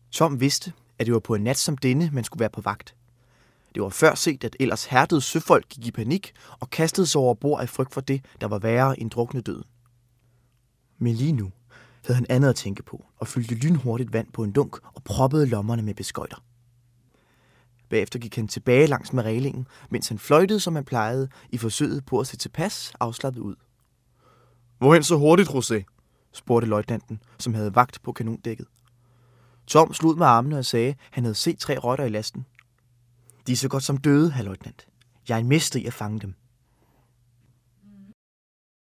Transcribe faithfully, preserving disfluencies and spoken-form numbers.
Tom vidste, at det var på en nat som denne, man skulle være på vagt. Det var før set, at ellers hærdede søfolk gik i panik og kastede sig over bord af frygt for det, der var værre end druknedøden. Men lige nu havde han andet at tænke på og fyldte lynhurtigt vand på en dunk og proppede lommerne med beskøjter. Bagefter gik han tilbage langs med reglingen, mens han fløjtede, som han plejede, i forsøget på at se tilpas afslappet ud. "Hvorhen så hurtigt, José?" spurgte løjtnanten, som havde vagt på kanondækket. Tom slog ud med armene og sagde, at han havde set tre rotter i lasten. "De er så godt som døde, hr. løjtnant. Jeg er en mester i at fange dem."